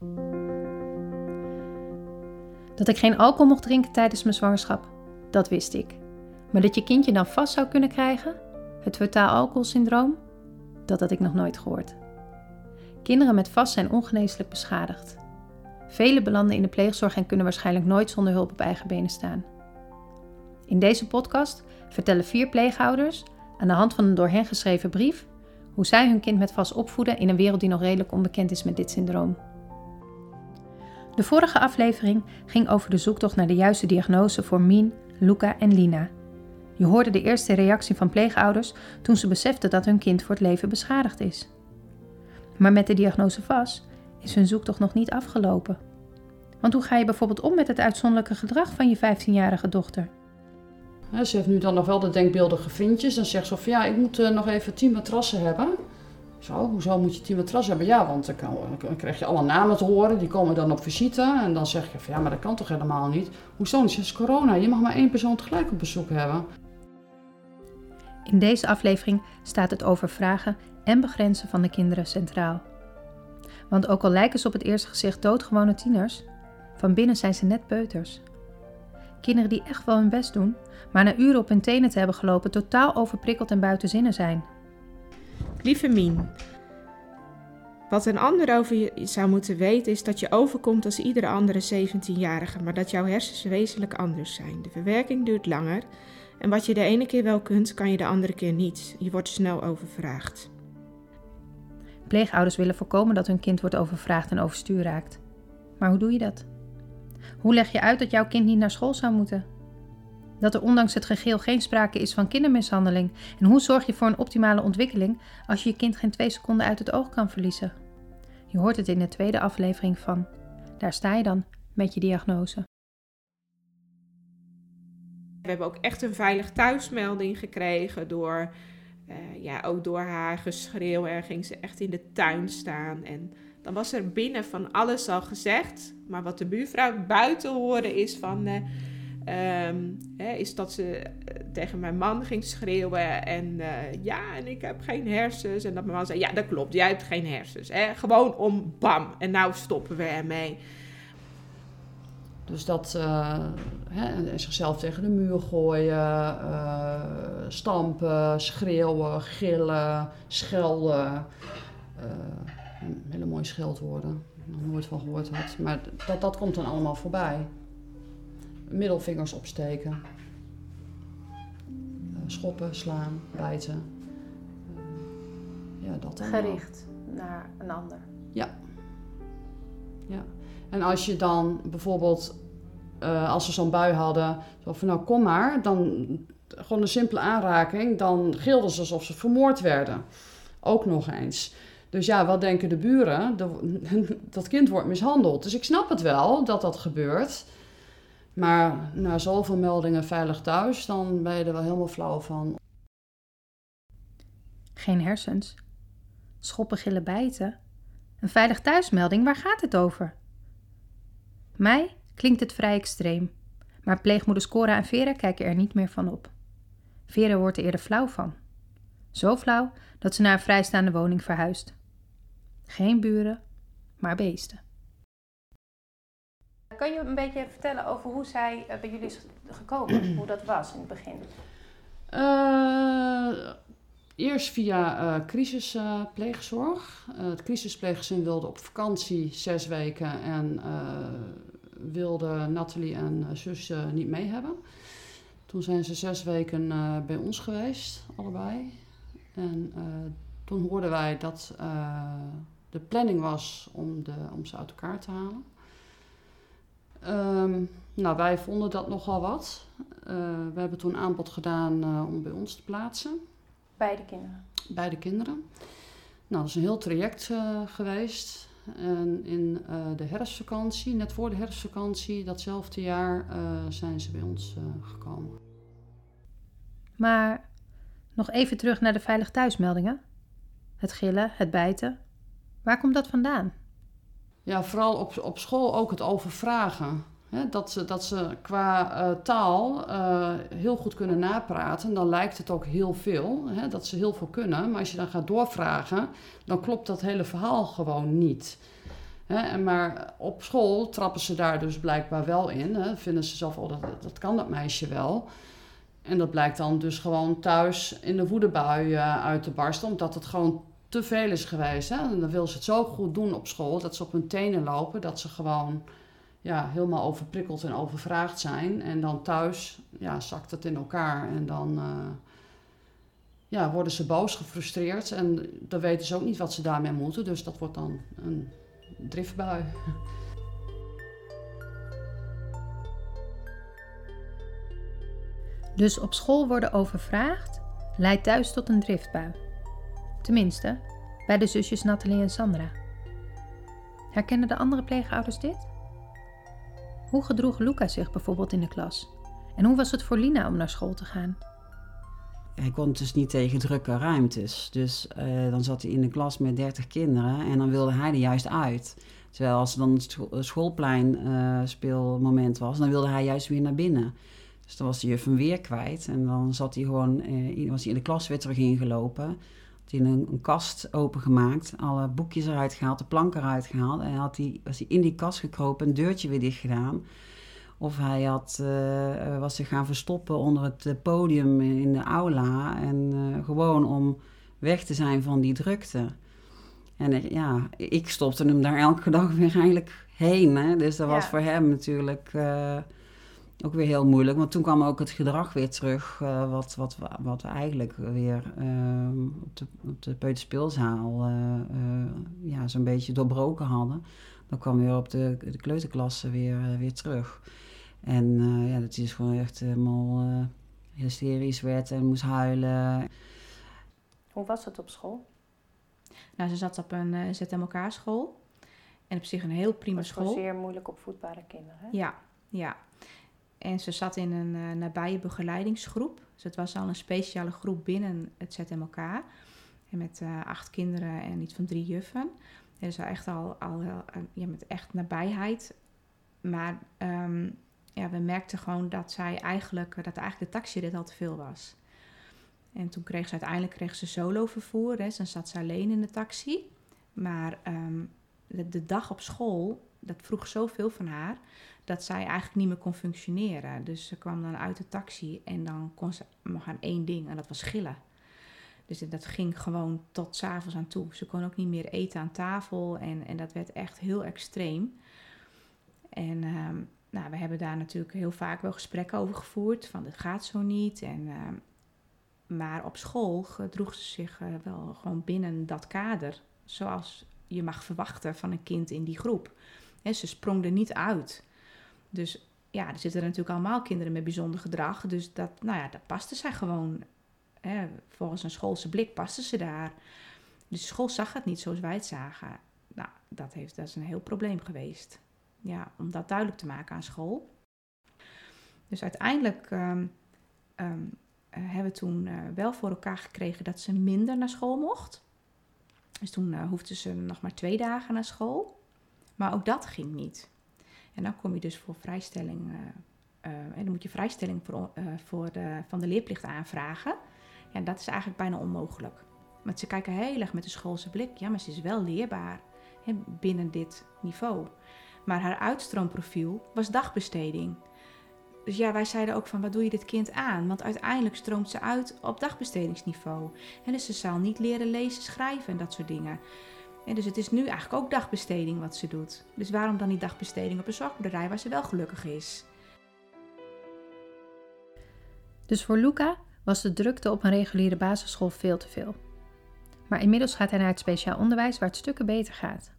Dat ik geen alcohol mocht drinken tijdens mijn zwangerschap, dat wist ik. Maar dat je kindje dan vast zou kunnen krijgen, het totaal alcoholsyndroom, dat had ik nog nooit gehoord. Kinderen met vast zijn ongeneeslijk beschadigd. Velen belanden in de pleegzorg en kunnen waarschijnlijk nooit zonder hulp op eigen benen staan. In deze podcast vertellen 4 pleegouders aan de hand van een door hen geschreven brief hoe zij hun kind met vast opvoeden in een wereld die nog redelijk onbekend is met dit syndroom. De vorige aflevering ging over de zoektocht naar de juiste diagnose voor Mien, Luca en Lina. Je hoorde de eerste reactie van pleegouders toen ze beseften dat hun kind voor het leven beschadigd is. Maar met de diagnose vast is hun zoektocht nog niet afgelopen. Want hoe ga je bijvoorbeeld om met het uitzonderlijke gedrag van je 15-jarige dochter? Ja, ze heeft nu dan nog wel de denkbeeldige vriendjes. Dan zegt ze van ja, ik moet nog even 10 matrassen hebben. Zo, hoezo moet je 10 matrassen hebben? Ja, want dan krijg je alle namen te horen. Die komen dan op visite. En dan zeg je van ja, maar dat kan toch helemaal niet? Hoezo? Het is corona. Je mag maar 1 persoon tegelijk op bezoek hebben. In deze aflevering staat het over vragen en begrenzen van de kinderen centraal. Want ook al lijken ze op het eerste gezicht doodgewone tieners, van binnen zijn ze net peuters. Kinderen die echt wel hun best doen, maar na uren op hun tenen te hebben gelopen totaal overprikkeld en buiten zinnen zijn. Lieve Mien, wat een ander over je zou moeten weten is dat je overkomt als iedere andere 17-jarige, maar dat jouw hersens wezenlijk anders zijn. De verwerking duurt langer en wat je de ene keer wel kunt, kan je de andere keer niet. Je wordt snel overvraagd. Pleegouders willen voorkomen dat hun kind wordt overvraagd en overstuur raakt. Maar hoe doe je dat? Hoe leg je uit dat jouw kind niet naar school zou moeten? Dat er ondanks het gegil geen sprake is van kindermishandeling? En hoe zorg je voor een optimale ontwikkeling als je je kind geen 2 seconden uit het oog kan verliezen? Je hoort het in de tweede aflevering van Daar sta je dan met je diagnose. We hebben ook echt een veilig thuismelding gekregen ook door haar geschreeuw. Er ging ze echt in de tuin staan en dan was er binnen van alles al gezegd. Maar wat de buurvrouw buiten hoorde is dat ze tegen mijn man ging schreeuwen. En en ik heb geen hersens. En dat mijn man zei, ja dat klopt, jij hebt geen hersens. Hè? Gewoon om bam. En nou stoppen we ermee. Dus dat zichzelf tegen de muur gooien, stampen, schreeuwen, gillen, schelden. Hele mooie scheldwoorden, nog nooit van gehoord had. Maar dat komt dan allemaal voorbij. Middelvingers opsteken. Schoppen, slaan, bijten. Dat allemaal. Gericht naar een ander. Ja. En als je dan bijvoorbeeld, als ze zo'n bui hadden, zo van nou kom maar, dan gewoon een simpele aanraking, dan gilden ze alsof ze vermoord werden. Ook nog eens. Dus ja, wat denken de buren? Dat kind wordt mishandeld. Dus ik snap het wel dat dat gebeurt. Maar na zoveel meldingen veilig thuis, dan ben je er wel helemaal flauw van. Geen hersens. Schoppen, gillen, bijten. Een veilig thuismelding, waar gaat het over? Mij klinkt het vrij extreem. Maar pleegmoeders Cora en Vera kijken er niet meer van op. Vera wordt er eerder flauw van. Zo flauw dat ze naar een vrijstaande woning verhuist. Geen buren, maar beesten. Kan je een beetje vertellen over hoe zij bij jullie is gekomen? Hoe dat was in het begin? Eerst via crisispleegzorg. Het crisispleeggezin wilde op vakantie 6 weken en wilde Nathalie en zus niet mee hebben. Toen zijn ze 6 weken bij ons geweest, allebei. En toen hoorden wij dat de planning was om ze uit elkaar te halen. Wij vonden dat nogal wat. We hebben toen een aanbod gedaan om bij ons te plaatsen. Beide kinderen? Beide kinderen. Nou, dat is een heel traject geweest. En in de herfstvakantie, net voor de herfstvakantie, datzelfde jaar, zijn ze bij ons gekomen. Maar nog even terug naar de veilig thuismeldingen. Het gillen, het bijten. Waar komt dat vandaan? Ja, vooral op school ook het overvragen. Hè, dat ze qua taal heel goed kunnen napraten. Dan lijkt het ook heel veel, hè, dat ze heel veel kunnen. Maar als je dan gaat doorvragen, dan klopt dat hele verhaal gewoon niet. Maar op school trappen ze daar dus blijkbaar wel in. Hè. Vinden ze zelf, dat kan dat meisje wel. En dat blijkt dan dus gewoon thuis in de woedebui uit te barsten, omdat het gewoon te veel is geweest. Hè. En dan wil ze het zo goed doen op school, dat ze op hun tenen lopen, dat ze gewoon helemaal overprikkeld en overvraagd zijn. En dan thuis zakt het in elkaar en dan worden ze boos, gefrustreerd. En dan weten ze ook niet wat ze daarmee moeten, dus dat wordt dan een driftbui. Dus op school worden overvraagd leidt thuis tot een driftbui. Tenminste, bij de zusjes Nathalie en Sandra. Herkennen de andere pleegouders dit? Hoe gedroeg Luca zich bijvoorbeeld in de klas? En hoe was het voor Lina om naar school te gaan? Hij kon dus niet tegen drukke ruimtes. Dus dan zat hij in de klas met 30 kinderen en dan wilde hij er juist uit. Terwijl als er dan het schoolplein speelmoment was, dan wilde hij juist weer naar binnen. Dus dan was de juf hem weer kwijt. En dan zat hij gewoon, was hij in de klas weer terug ingelopen. Had hij een kast opengemaakt, alle boekjes eruit gehaald, de plank eruit gehaald. En was hij in die kast gekropen, een deurtje weer dicht gedaan. Of hij was zich gaan verstoppen onder het podium in de aula. En gewoon om weg te zijn van die drukte. En ik stopte hem daar elke dag weer eigenlijk heen. Hè? Dus dat was voor hem natuurlijk ook weer heel moeilijk. Want toen kwam ook het gedrag weer terug. Wat we eigenlijk weer op de peuterspeelzaal zo'n beetje doorbroken hadden. Dat kwam weer op de kleuterklasse weer terug. En dat is gewoon echt helemaal hysterisch werd en moest huilen. Hoe was het op school? Nou, ze zat op een ZMK-school. En op zich een heel prima school. Voor zeer moeilijk opvoedbare kinderen, hè? Ja. En ze zat in een nabije begeleidingsgroep. Dus het was al een speciale groep binnen het ZMK. En met 8 kinderen en iets van 3 juffen. Dus echt al met echt nabijheid. Maar we merkten gewoon dat eigenlijk de taxirit al te veel was. En toen kreeg ze uiteindelijk solo-vervoer. Hè. Dan zat ze alleen in de taxi. Maar de dag op school, dat vroeg zoveel van haar, dat zij eigenlijk niet meer kon functioneren. Dus ze kwam dan uit de taxi en dan kon ze nog aan 1 ding. En dat was gillen. Dus dat ging gewoon tot 's avonds aan toe. Ze kon ook niet meer eten aan tafel. En dat werd echt heel extreem. En we hebben daar natuurlijk heel vaak wel gesprekken over gevoerd. Van, dit gaat zo niet. Maar op school gedroeg ze zich wel gewoon binnen dat kader. Zoals je mag verwachten van een kind in die groep. Ze sprong er niet uit. Dus er zitten natuurlijk allemaal kinderen met bijzonder gedrag. Dus dat paste zij gewoon. Volgens een schoolse blik paste ze daar. Dus de school zag het niet zoals wij het zagen. Nou, dat is een heel probleem geweest. Ja, om dat duidelijk te maken aan school. Dus uiteindelijk hebben we toen wel voor elkaar gekregen dat ze minder naar school mocht. Dus toen hoefde ze nog maar 2 dagen naar school. Maar ook dat ging niet. En dan kom je dus voor vrijstelling. En dan moet je vrijstelling van de leerplicht aanvragen. Ja, dat is eigenlijk bijna onmogelijk. Want ze kijken heel erg met de schoolse blik. Ja, maar ze is wel leerbaar binnen dit niveau. Maar haar uitstroomprofiel was dagbesteding. Dus wij zeiden ook van, wat doe je dit kind aan? Want uiteindelijk stroomt ze uit op dagbestedingsniveau. En dus ze zal niet leren lezen, schrijven en dat soort dingen. En dus het is nu eigenlijk ook dagbesteding wat ze doet. Dus waarom dan niet dagbesteding op een zorgboerderij waar ze wel gelukkig is? Dus voor Luca was de drukte op een reguliere basisschool veel te veel. Maar inmiddels gaat hij naar het speciaal onderwijs waar het stukken beter gaat.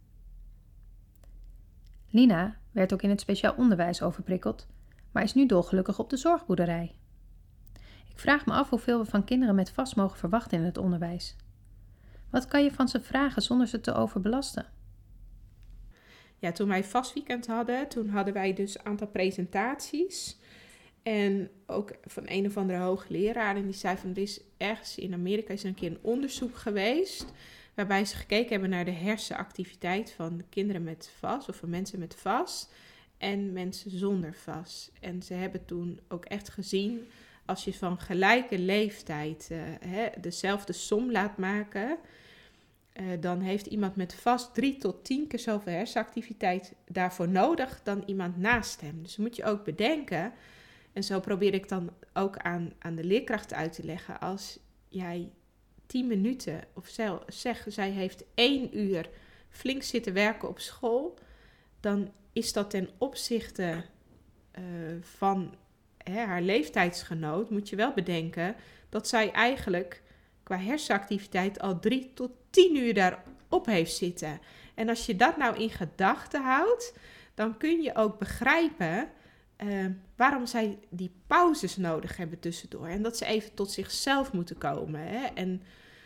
Lina werd ook in het speciaal onderwijs overprikkeld, maar is nu dolgelukkig op de zorgboerderij. Ik vraag me af hoeveel we van kinderen met VAS mogen verwachten in het onderwijs. Wat kan je van ze vragen zonder ze te overbelasten? Ja, toen wij VAS-weekend hadden, toen hadden wij dus een aantal presentaties. En ook van een of andere hoogleraar. En die zei van, er is ergens in Amerika is er een keer een onderzoek geweest, waarbij ze gekeken hebben naar de hersenactiviteit van kinderen met VAS of van mensen met VAS en mensen zonder VAS. En ze hebben toen ook echt gezien, als je van gelijke leeftijd dezelfde som laat maken, dan heeft iemand met vast 3 tot 10 keer zoveel hersenactiviteit daarvoor nodig dan iemand naast hem. Dus moet je ook bedenken, en zo probeer ik dan ook aan de leerkracht uit te leggen, als jij 10 minuten, of zeg, zij heeft 1 uur flink zitten werken op school, dan is dat ten opzichte van haar leeftijdsgenoot, moet je wel bedenken dat zij eigenlijk qua hersenactiviteit al 3 tot 10 uur daarop heeft zitten. En als je dat nou in gedachten houdt, dan kun je ook begrijpen waarom zij die pauzes nodig hebben tussendoor. En dat ze even tot zichzelf moeten komen. Hè? En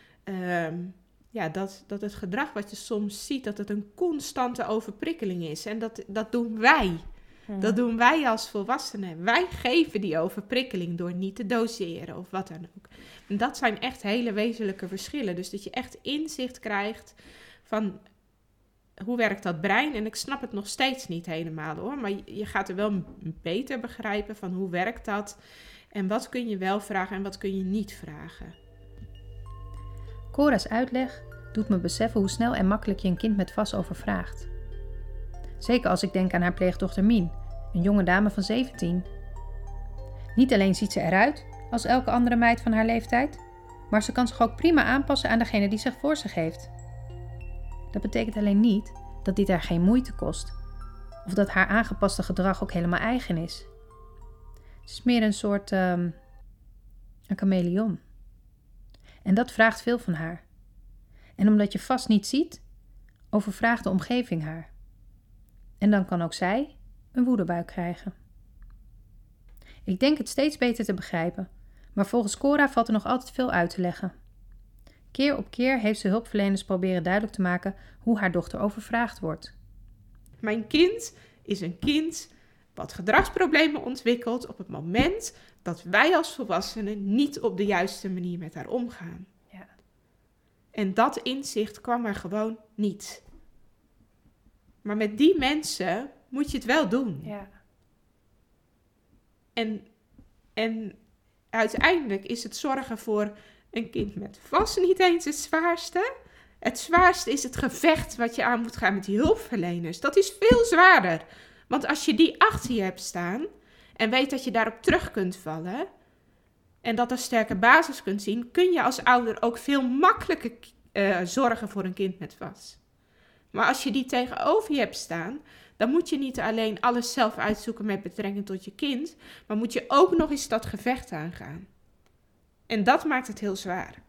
dat het gedrag wat je soms ziet, dat het een constante overprikkeling is. En dat doen wij. Ja. Dat doen wij als volwassenen. Wij geven die overprikkeling door niet te doseren of wat dan ook. En dat zijn echt hele wezenlijke verschillen. Dus dat je echt inzicht krijgt van hoe werkt dat brein. En ik snap het nog steeds niet helemaal hoor. Maar je gaat er wel beter begrijpen van hoe werkt dat. En wat kun je wel vragen en wat kun je niet vragen. Cora's uitleg doet me beseffen hoe snel en makkelijk je een kind met VAS overvraagt. Zeker als ik denk aan haar pleegdochter Mien, een jonge dame van 17. Niet alleen ziet ze eruit als elke andere meid van haar leeftijd, maar ze kan zich ook prima aanpassen aan degene die zich voor zich heeft. Dat betekent alleen niet dat dit haar geen moeite kost, of dat haar aangepaste gedrag ook helemaal eigen is. Het is meer een soort een chameleon. En dat vraagt veel van haar. En omdat je VAS niet ziet, overvraagt de omgeving haar. En dan kan ook zij een woedebui krijgen. Ik denk het steeds beter te begrijpen, maar volgens Cora valt er nog altijd veel uit te leggen. Keer op keer heeft ze hulpverleners proberen duidelijk te maken hoe haar dochter overvraagd wordt. Mijn kind is een kind wat gedragsproblemen ontwikkelt op het moment dat wij als volwassenen niet op de juiste manier met haar omgaan. Ja. En dat inzicht kwam er gewoon niet. Maar met die mensen moet je het wel doen. Ja. En uiteindelijk is het zorgen voor een kind met VAS niet eens het zwaarste. Het zwaarste is het gevecht wat je aan moet gaan met die hulpverleners. Dat is veel zwaarder. Want als je die achter je hebt staan en weet dat je daarop terug kunt vallen en dat er sterke basis kunt zien, kun je als ouder ook veel makkelijker zorgen voor een kind met VAS. Maar als je die tegenover je hebt staan, dan moet je niet alleen alles zelf uitzoeken met betrekking tot je kind, maar moet je ook nog eens dat gevecht aangaan. En dat maakt het heel zwaar.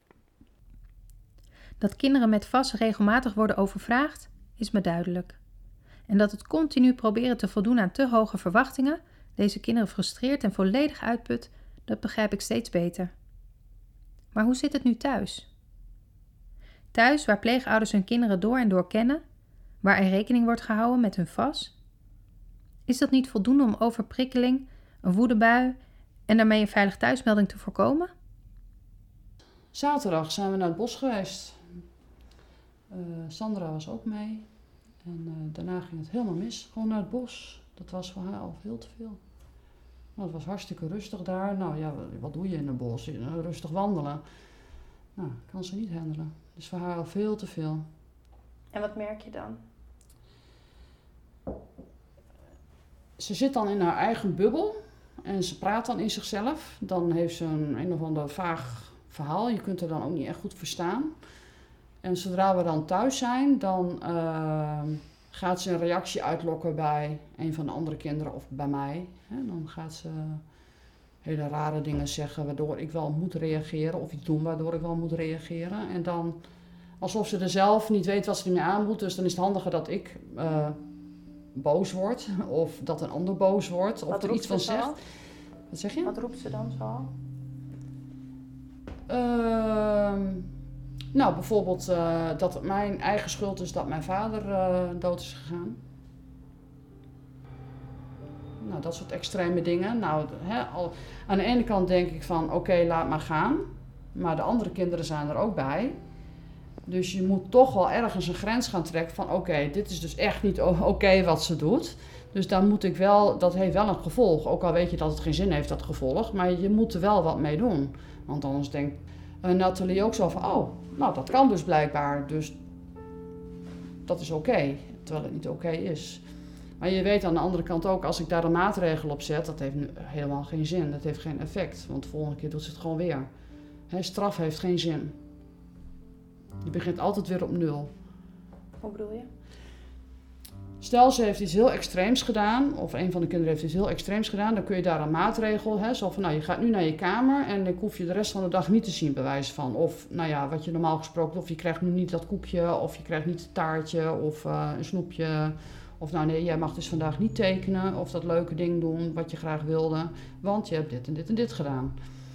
Dat kinderen met VAS regelmatig worden overvraagd, is me duidelijk. En dat het continu proberen te voldoen aan te hoge verwachtingen deze kinderen frustreert en volledig uitput, dat begrijp ik steeds beter. Maar hoe zit het nu thuis? Thuis, waar pleegouders hun kinderen door en door kennen, waar er rekening wordt gehouden met hun VAS? Is dat niet voldoende om overprikkeling, een woedebui en daarmee een veilig thuismelding te voorkomen? Zaterdag zijn we naar het bos geweest. Sandra was ook mee. En daarna ging het helemaal mis. Gewoon naar het bos. Dat was voor haar al veel te veel. Nou, het was hartstikke rustig daar. Nou ja, wat doe je in het bos? Rustig wandelen. Nou, kan ze niet handelen. Dus voor haar al veel te veel. En wat merk je dan? Ze zit dan in haar eigen bubbel. En ze praat dan in zichzelf. Dan heeft ze een of ander vaag verhaal. Je kunt haar dan ook niet echt goed verstaan. En zodra we dan thuis zijn, dan gaat ze een reactie uitlokken bij een van de andere kinderen of bij mij. Dan gaat ze hele rare dingen zeggen waardoor ik wel moet reageren. Of iets doen waardoor ik wel moet reageren. En dan, alsof ze er zelf niet weet wat ze ermee aan moet. Dus dan is het handiger dat ik boos word. Of dat een ander boos wordt. Of er iets van zegt. Wat zeg je? Wat roept ze dan zo? Nou, bijvoorbeeld dat het mijn eigen schuld is dat mijn vader dood is gegaan. Nou, dat soort extreme dingen. Nou, aan de ene kant denk ik van oké, laat maar gaan. Maar de andere kinderen zijn er ook bij. Dus je moet toch wel ergens een grens gaan trekken van oké, dit is dus echt niet oké wat ze doet. Dus dan moet ik wel, dat heeft wel een gevolg. Ook al weet je dat het geen zin heeft, dat gevolg. Maar je moet er wel wat mee doen. Want anders Nathalie ook zo van, oh, nou dat kan dus blijkbaar, dus dat is oké, terwijl het niet oké is. Maar je weet aan de andere kant ook, als ik daar een maatregel op zet, dat heeft helemaal geen zin, dat heeft geen effect, want de volgende keer doet ze het gewoon weer. Straf heeft geen zin. Je begint altijd weer op 0. Hoe bedoel je? Stel, ze heeft iets heel extreems gedaan, of een van de kinderen heeft iets heel extreems gedaan, dan kun je daar een maatregel, zo van, nou, je gaat nu naar je kamer en ik hoef je de rest van de dag niet te zien, bij wijze van. Of, nou ja, wat je normaal gesproken doet, of je krijgt nu niet dat koekje, of je krijgt niet het taartje, of een snoepje. Of nou nee, jij mag dus vandaag niet tekenen, of dat leuke ding doen wat je graag wilde, want je hebt dit en dit en dit gedaan.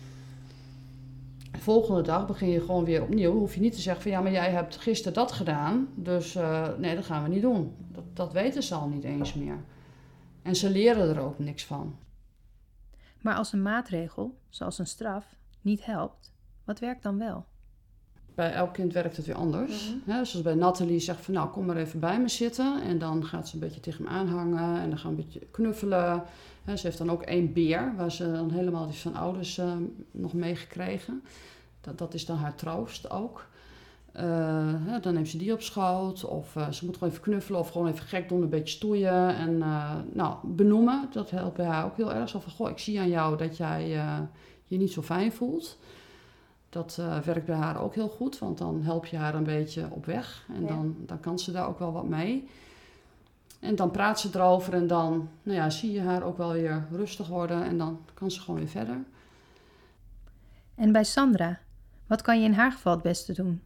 De volgende dag begin je gewoon weer opnieuw. Hoef je niet te zeggen van ja, maar jij hebt gisteren dat gedaan. Dus nee, dat gaan we niet doen. Dat weten ze al niet eens meer. En ze leren er ook niks van. Maar als een maatregel, zoals een straf, niet helpt, wat werkt dan wel? Bij elk kind werkt het weer anders. Mm-hmm. Zoals bij Nathalie zegt van nou, kom maar even bij me zitten. En dan gaat ze een beetje tegen hem aanhangen. En dan gaan we een beetje knuffelen. Ze heeft dan ook 1 beer, waar ze dan helemaal die van ouders nog meegekregen. Dat is dan haar troost ook. Dan neemt ze die op schoot. Of ze moet gewoon even knuffelen of gewoon even gek doen, een beetje stoeien. En benoemen, dat helpt bij haar ook heel erg. Zo van, goh, ik zie aan jou dat jij je niet zo fijn voelt. Dat werkt bij haar ook heel goed, want dan help je haar een beetje op weg. En dan kan ze daar ook wel wat mee. En dan praat ze erover en dan zie je haar ook wel weer rustig worden. En dan kan ze gewoon weer verder. En bij Sandra, wat kan je in haar geval het beste doen?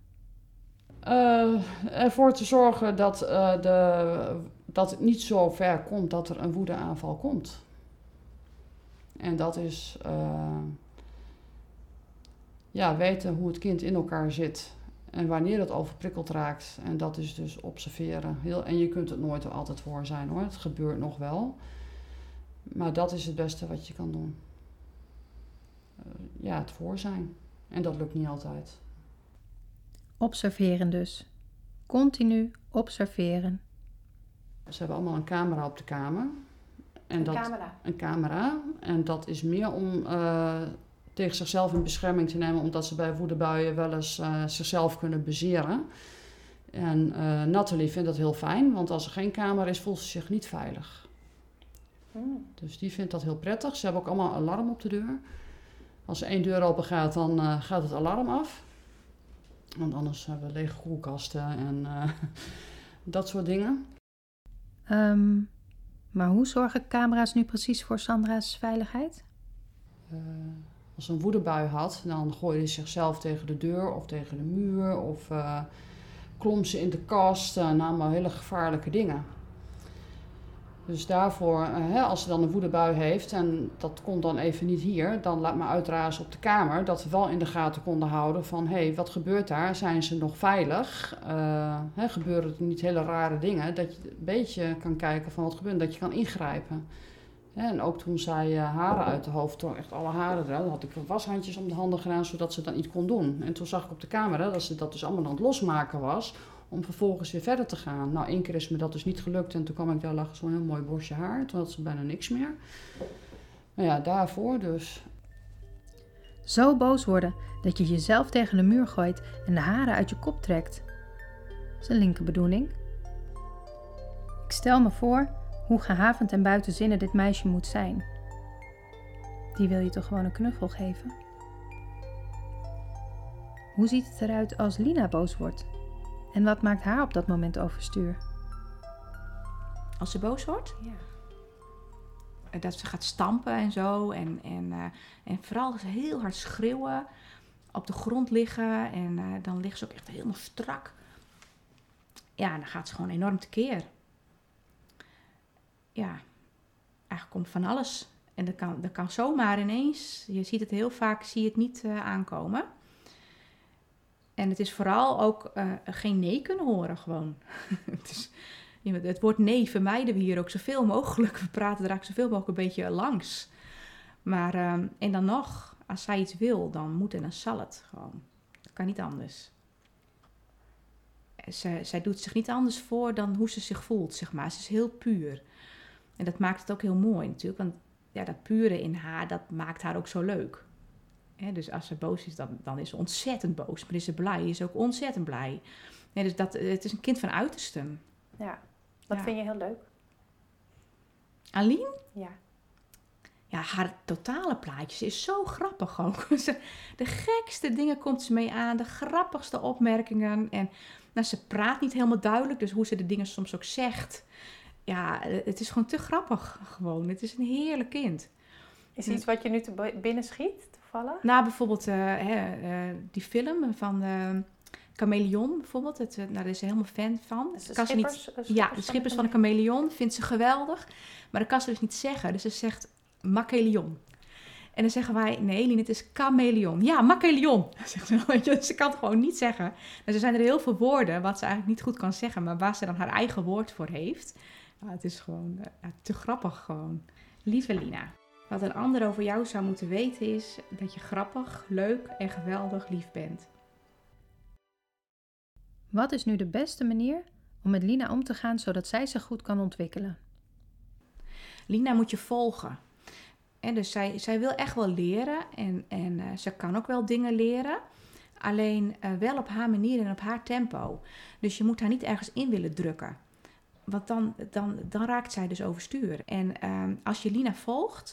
Ervoor te zorgen dat het niet zo ver komt dat er een woedeaanval komt. En dat is weten hoe het kind in elkaar zit. En wanneer het overprikkeld raakt. En dat is dus observeren. En je kunt het nooit er altijd voor zijn hoor. Het gebeurt nog wel. Maar dat is het beste wat je kan doen. Het voor zijn. En dat lukt niet altijd. Observeren dus. Continu observeren. Ze hebben allemaal een camera op de kamer. En een camera. En dat is meer om tegen zichzelf in bescherming te nemen, omdat ze bij woedebuien wel eens zichzelf kunnen bezeren. En Nathalie vindt dat heel fijn, want als er geen camera is, voelt ze zich niet veilig. Dus die vindt dat heel prettig. Ze hebben ook allemaal een alarm op de deur. Als er 1 deur open gaat, dan gaat het alarm af. Want anders hebben we lege koelkasten en dat soort dingen. Maar hoe zorgen camera's nu precies voor Sandra's veiligheid? Als ze een woedebui had, dan gooide ze zichzelf tegen de deur of tegen de muur. Of klom ze in de kast, allemaal hele gevaarlijke dingen. Dus daarvoor, als ze dan een woedebui heeft, en dat kon dan even niet hier, dan laat me uitrazen op de kamer, dat we wel in de gaten konden houden van, wat gebeurt daar? Zijn ze nog veilig? Gebeuren er niet hele rare dingen? Dat je een beetje kan kijken van wat gebeurt, dat je kan ingrijpen. En ook toen zij haren uit de hoofd trok, echt alle haren eruit, dan had ik wat washandjes om de handen gedaan, zodat ze dat niet kon doen. En toen zag ik op de camera dat ze dat dus allemaal aan het losmaken was, om vervolgens weer verder te gaan. Nou, 1 keer is me dat dus niet gelukt en toen kwam ik daar, lag zo'n heel mooi bosje haar. Toen had ze bijna niks meer. Nou daarvoor dus. Zo boos worden dat je jezelf tegen de muur gooit en de haren uit je kop trekt. Dat is een linker bedoeling. Ik stel me voor hoe gehavend en buitenzinnig dit meisje moet zijn. Die wil je toch gewoon een knuffel geven? Hoe ziet het eruit als Lina boos wordt? En wat maakt haar op dat moment overstuur? Als ze boos wordt? Ja. Dat ze gaat stampen en zo. En vooral heel hard schreeuwen. Op de grond liggen. En dan ligt ze ook echt helemaal strak. Ja, dan gaat ze gewoon enorm tekeer. Ja, eigenlijk komt van alles. En dat kan zomaar ineens. Je ziet het heel vaak, zie je het niet aankomen. En het is vooral ook geen nee kunnen horen gewoon. Het woord nee vermijden we hier ook zoveel mogelijk. We praten er eigenlijk zoveel mogelijk een beetje langs. Maar, en dan nog, als zij iets wil, dan moet en dan zal het gewoon. Dat kan niet anders. Zij doet zich niet anders voor dan hoe ze zich voelt, zeg maar. Ze is heel puur. En dat maakt het ook heel mooi natuurlijk. Want ja, dat pure in haar, dat maakt haar ook zo leuk. Dus als ze boos is, dan is ze ontzettend boos. Maar is ze blij, is ze ook ontzettend blij. Dus het is een kind van uitersten. Ja. Wat vind je heel leuk? Aline? Ja. Ja, haar totale plaatjes is zo grappig ook. De gekste dingen komt ze mee aan, de grappigste opmerkingen. En ze praat niet helemaal duidelijk, dus hoe ze de dingen soms ook zegt. Ja, het is gewoon te grappig gewoon. Het is een heerlijk kind. Is er iets wat je nu te binnen schiet, toevallig? Nou, bijvoorbeeld die film van Chameleon bijvoorbeeld. Daar is ze helemaal fan van. Dus de Schippers van de Chameleon vindt ze geweldig. Maar dat kan ze dus niet zeggen. Dus ze zegt Makkeleon. En dan zeggen wij, nee Eline, het is chameleon. Ja, Makkeleon. Zegt ze, weet je, ze kan het gewoon niet zeggen. En er zijn er heel veel woorden wat ze eigenlijk niet goed kan zeggen. Maar waar ze dan haar eigen woord voor heeft. Het is gewoon te grappig gewoon. Lieve Lina. Wat een ander over jou zou moeten weten is dat je grappig, leuk en geweldig lief bent. Wat is nu de beste manier om met Lina om te gaan zodat zij zich goed kan ontwikkelen? Lina moet je volgen. Dus zij wil echt wel leren en ze kan ook wel dingen leren. Alleen wel op haar manier en op haar tempo. Dus je moet haar niet ergens in willen drukken. Want dan raakt zij dus overstuur. En als je Lina volgt,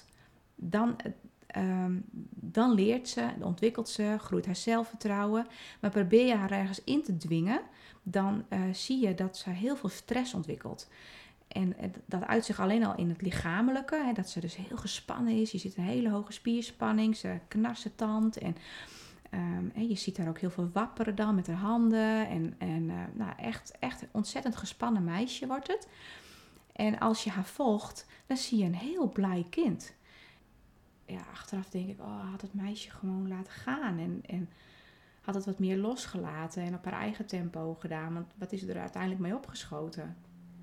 dan leert ze, ontwikkelt ze, groeit haar zelfvertrouwen. Maar probeer je haar ergens in te dwingen, dan zie je dat ze heel veel stress ontwikkelt. En dat uit zich alleen al in het lichamelijke, dat ze dus heel gespannen is. Je ziet een hele hoge spierspanning, ze knarsetand en je ziet haar ook heel veel wapperen dan met haar handen. En echt een ontzettend gespannen meisje wordt het. En als je haar volgt, dan zie je een heel blij kind. Ja, achteraf denk ik, had het meisje gewoon laten gaan en had het wat meer losgelaten en op haar eigen tempo gedaan. Want wat is er uiteindelijk mee opgeschoten?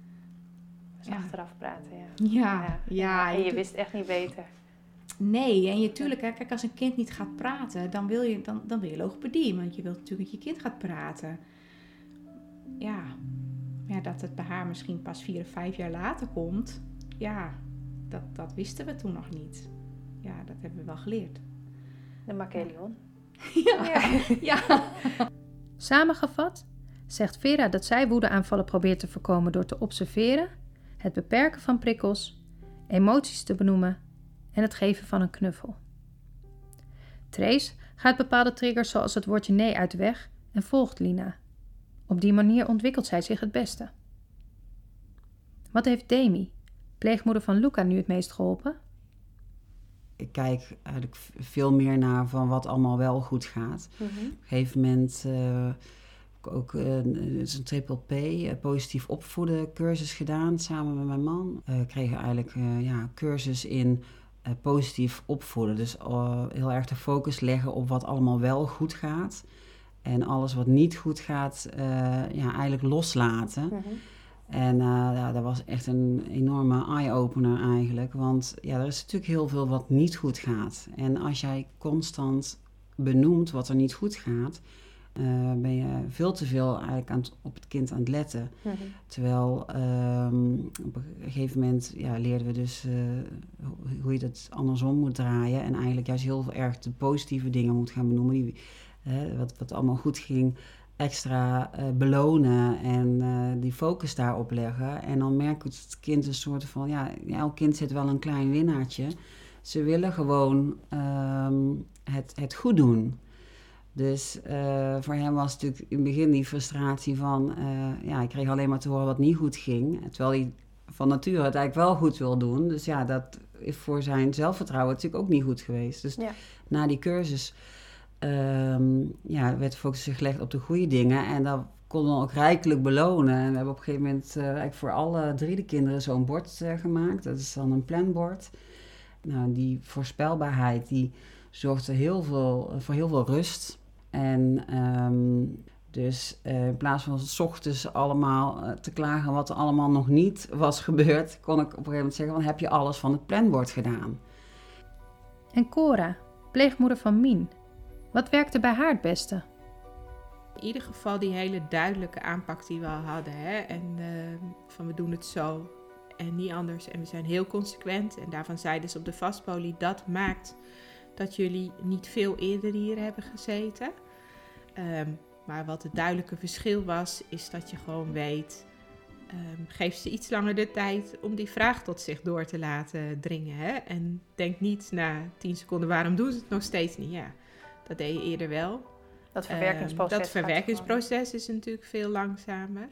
Dus achteraf praten, ja. En je wist echt niet beter. Nee, en tuurlijk, kijk, als een kind niet gaat praten, dan wil je logopedie. Want je wilt natuurlijk dat je kind gaat praten. Ja, dat het bij haar misschien pas 4 of 5 jaar later komt. Ja, dat wisten we toen nog niet. Ja, dat hebben we wel geleerd. De Makkeleon. Ja. Samengevat zegt Vera dat zij woedeaanvallen probeert te voorkomen door te observeren, het beperken van prikkels, emoties te benoemen en het geven van een knuffel. Trace gaat bepaalde triggers zoals het woordje nee uit de weg en volgt Lina. Op die manier ontwikkelt zij zich het beste. Wat heeft Demi, pleegmoeder van Luca, nu het meest geholpen? Ik kijk eigenlijk veel meer naar van wat allemaal wel goed gaat. Mm-hmm. Op een gegeven moment ook een triple P, positief opvoeden cursus gedaan samen met mijn man. We kregen eigenlijk cursus in positief opvoeden. Dus heel erg de focus leggen op wat allemaal wel goed gaat. En alles wat niet goed gaat, eigenlijk loslaten. Mm-hmm. En dat was echt een enorme eye-opener eigenlijk. Want er is natuurlijk heel veel wat niet goed gaat. En als jij constant benoemt wat er niet goed gaat, ben je veel te veel eigenlijk op het kind aan het letten. Mm-hmm. Terwijl op een gegeven moment leerden we dus hoe je dat andersom moet draaien. En eigenlijk juist heel erg de positieve dingen moet gaan benoemen. Wat allemaal goed ging, extra belonen en die focus daarop leggen. En dan merk ik dat het kind een soort van, elk kind zit wel een klein winnaartje. Ze willen gewoon het goed doen. Dus voor hem was natuurlijk in het begin die frustratie van, ik kreeg alleen maar te horen wat niet goed ging. Terwijl hij van nature het eigenlijk wel goed wil doen. Dus dat is voor zijn zelfvertrouwen natuurlijk ook niet goed geweest. Dus na die cursus werd de focus gelegd op de goede dingen. En dat konden we ook rijkelijk belonen. En we hebben op een gegeven moment eigenlijk voor alle 3 de kinderen zo'n bord gemaakt. Dat is dan een planbord. Nou, die voorspelbaarheid die zorgt er voor heel veel rust. En dus in plaats van 's ochtends allemaal te klagen wat er allemaal nog niet was gebeurd, kon ik op een gegeven moment zeggen, heb je alles van het planbord gedaan. En Cora, pleegmoeder van Mien. Wat werkte bij haar het beste? In ieder geval die hele duidelijke aanpak die we al hadden. En van we doen het zo en niet anders. En we zijn heel consequent. En daarvan zeiden ze op de vastpolie, dat maakt dat jullie niet veel eerder hier hebben gezeten. Maar wat het duidelijke verschil was, is dat je gewoon weet, geef ze iets langer de tijd om die vraag tot zich door te laten dringen. Hè? En denk niet na 10 seconden, waarom doen ze het nog steeds niet? Ja, dat deed je eerder wel. Dat verwerkingsproces. Dat verwerkingsproces is natuurlijk veel langzamer.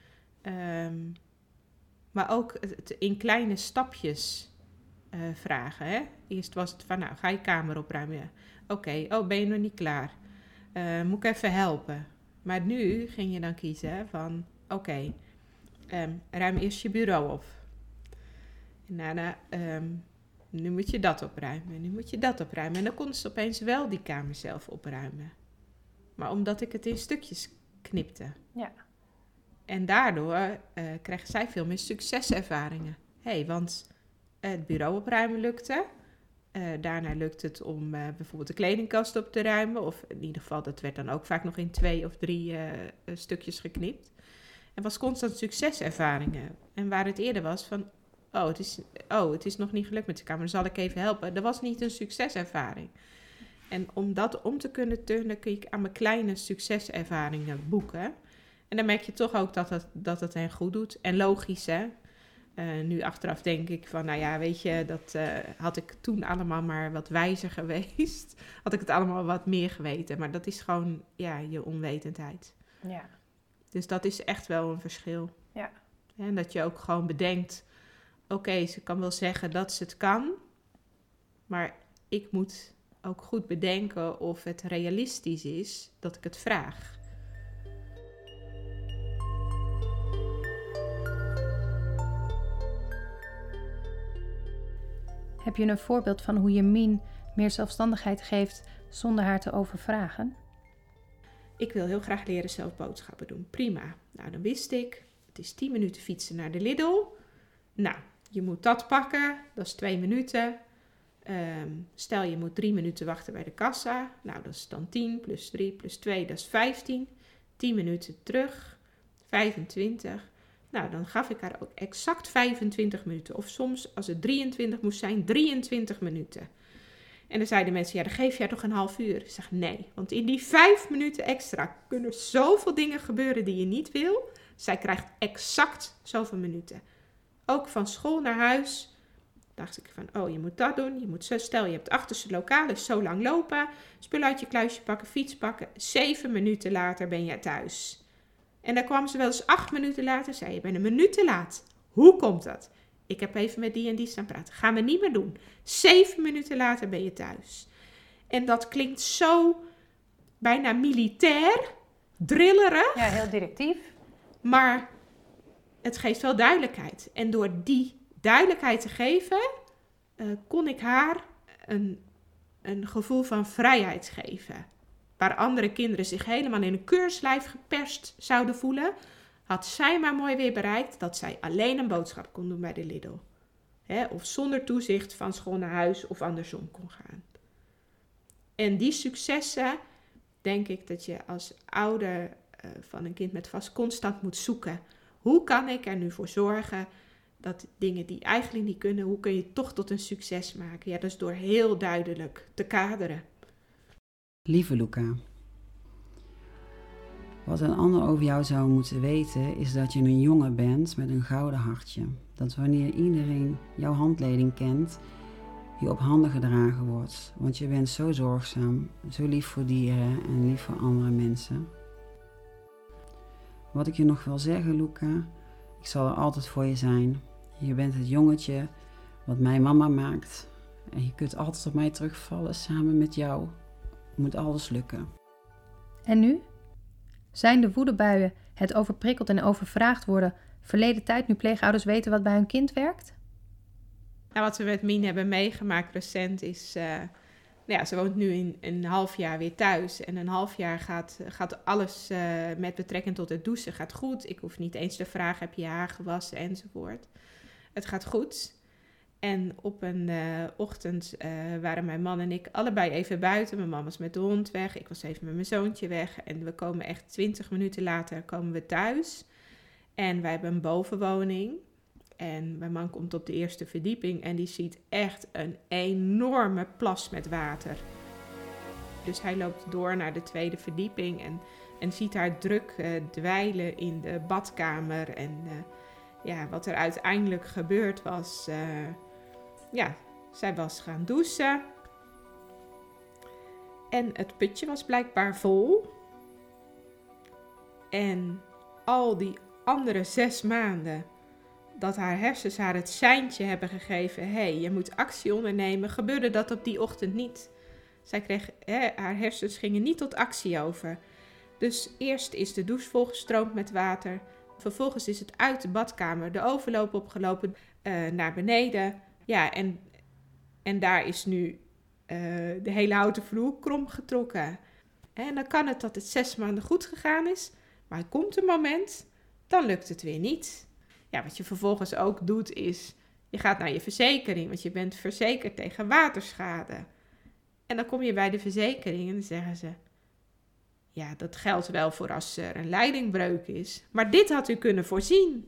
Maar ook het in kleine stapjes vragen. Hè? Eerst was het van, nou, ga je kamer opruimen. Ja. Oké, ben je nog niet klaar? Moet ik even helpen? Maar nu ging je dan kiezen van, oké, ruim eerst je bureau op. En daarna, nu moet je dat opruimen. Nu moet je dat opruimen. En dan kon ze opeens wel die kamer zelf opruimen. Maar omdat ik het in stukjes knipte. Ja. En daardoor kregen zij veel meer succeservaringen. Want het bureau opruimen lukte. Daarna lukt het om bijvoorbeeld de kledingkast op te ruimen. Of in ieder geval, dat werd dan ook vaak nog in 2 of 3 stukjes geknipt. En was constant succeservaringen. En waar het eerder was van, het is nog niet gelukt met de kamer, dan zal ik even helpen. Dat was niet een succeservaring. En om dat om te kunnen turnen, kun je aan mijn kleine succeservaringen boeken. En dan merk je toch ook dat het hen goed doet. En logisch, hè. Nu achteraf denk ik van, nou ja, weet je, dat had ik toen allemaal maar wat wijzer geweest. Had ik het allemaal wat meer geweten. Maar dat is gewoon, ja, je onwetendheid. Ja. Dus dat is echt wel een verschil. Ja. En dat je ook gewoon bedenkt, oké, ze kan wel zeggen dat ze het kan. Maar ik moet ook goed bedenken of het realistisch is dat ik het vraag. Heb je een voorbeeld van hoe je Mien meer zelfstandigheid geeft zonder haar te overvragen? Ik wil heel graag leren zelf boodschappen doen. Prima. Nou, dan wist ik, het is 10 minuten fietsen naar de Lidl. Nou, je moet dat pakken, dat is 2 minuten. Stel je moet 3 minuten wachten bij de kassa. Nou, dat is dan 10 plus 3 plus 2, dat is 15. 10 minuten terug, 25. Nou, dan gaf ik haar ook exact 25 minuten. Of soms, als het 23 moest zijn, 23 minuten. En dan zeiden mensen, ja, dan geef je haar toch een half uur. Ik zeg, nee, want in die 5 minuten extra kunnen zoveel dingen gebeuren die je niet wil. Zij krijgt exact zoveel minuten. Ook van school naar huis dacht ik van, je moet dat doen. Je moet stel je hebt achterste lokaal, dus zo lang lopen. Spullen uit je kluisje pakken, fiets pakken. 7 minuten later ben je thuis. En dan kwam ze wel eens 8 minuten later, zei je bent een minuut te laat. Hoe komt dat? Ik heb even met die en die staan praten. Gaan we niet meer doen. 7 minuten later ben je thuis. En dat klinkt zo bijna militair, drillerig. Ja, heel directief. Maar het geeft wel duidelijkheid. En door die duidelijkheid te geven, kon ik haar een gevoel van vrijheid geven. Waar andere kinderen zich helemaal in een keurslijf geperst zouden voelen, had zij maar mooi weer bereikt dat zij alleen een boodschap kon doen bij de Lidl. Of zonder toezicht van school naar huis of andersom kon gaan. En die successen, denk ik dat je als ouder van een kind met vast constant moet zoeken. Hoe kan ik er nu voor zorgen dat dingen die eigenlijk niet kunnen, hoe kun je het toch tot een succes maken? Ja, dat is door heel duidelijk te kaderen. Lieve Luca, wat een ander over jou zou moeten weten is dat je een jongen bent met een gouden hartje. Dat wanneer iedereen jouw handleiding kent, je op handen gedragen wordt. Want je bent zo zorgzaam, zo lief voor dieren en lief voor andere mensen. Wat ik je nog wil zeggen, Luca, ik zal er altijd voor je zijn. Je bent het jongetje wat mij mama maakt. En je kunt altijd op mij terugvallen samen met jou. Moet alles lukken. En nu? Zijn de woedebuien, het overprikkeld en overvraagd worden, verleden tijd nu pleegouders weten wat bij hun kind werkt? Nou, wat we met Mien hebben meegemaakt recent is, ze woont nu in een half jaar weer thuis. En een half jaar gaat alles met betrekking tot het douchen gaat goed. Ik hoef niet eens te vragen, heb je je haar gewassen enzovoort. Het gaat goed. En op een ochtend waren mijn man en ik allebei even buiten. Mijn man was met de hond weg, ik was even met mijn zoontje weg. En we komen echt 20 minuten later komen we thuis. En wij hebben een bovenwoning. En mijn man komt op de eerste verdieping en die ziet echt een enorme plas met water. Dus hij loopt door naar de tweede verdieping en ziet haar druk dweilen in de badkamer. En wat er uiteindelijk gebeurd was, zij was gaan douchen. En het putje was blijkbaar vol. En al die andere 6 maanden dat haar hersens haar het seintje hebben gegeven, je moet actie ondernemen, gebeurde dat op die ochtend niet. Zij kreeg, haar hersens gingen niet tot actie over. Dus eerst is de douche volgestroomd met water. Vervolgens is het uit de badkamer de overloop opgelopen naar beneden. Ja, en daar is nu de hele houten vloer krom getrokken. En dan kan het dat het 6 maanden goed gegaan is. Maar er komt een moment, dan lukt het weer niet. Ja, wat je vervolgens ook doet is, je gaat naar je verzekering. Want je bent verzekerd tegen waterschade. En dan kom je bij de verzekering en dan zeggen ze, ja, dat geldt wel voor als er een leidingbreuk is. Maar dit had u kunnen voorzien.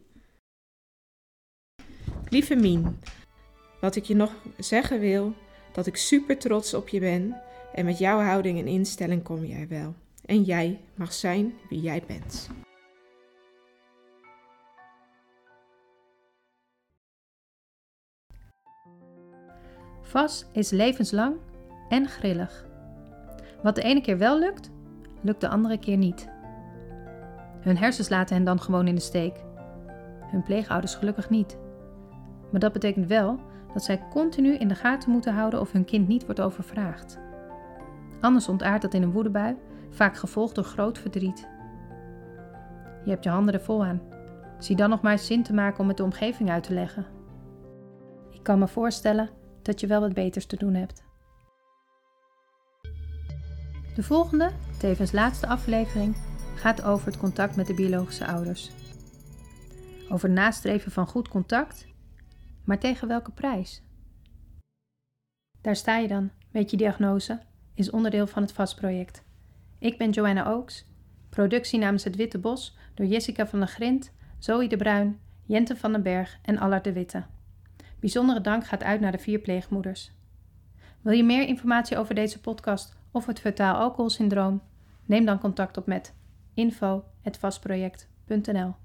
Lieve Mien, wat ik je nog zeggen wil, dat ik super trots op je ben. En met jouw houding en instelling kom jij wel. En jij mag zijn wie jij bent. VAS is levenslang en grillig. Wat de ene keer wel lukt, lukt de andere keer niet. Hun hersens laten hen dan gewoon in de steek. Hun pleegouders gelukkig niet. Maar dat betekent wel dat zij continu in de gaten moeten houden of hun kind niet wordt overvraagd. Anders ontaardt dat in een woedebui, vaak gevolgd door groot verdriet. Je hebt je handen er vol aan. Zie dan nog maar eens zin te maken om het de omgeving uit te leggen. Ik kan me voorstellen dat je wel wat beters te doen hebt. De volgende, tevens laatste aflevering, gaat over het contact met de biologische ouders. Over het nastreven van goed contact, maar tegen welke prijs? Daar sta je dan, weet je, diagnose, is onderdeel van het VAS-project. Ik ben Joanna Oaks, productie namens Het Witte Bos door Jessica van der Grint, Zoe de Bruin, Jente van den Berg en Allard de Witte. Bijzondere dank gaat uit naar de 4 pleegmoeders. Wil je meer informatie over deze podcast of het fetaal alcoholsyndroom? Neem dan contact op met info@vasproject.nl.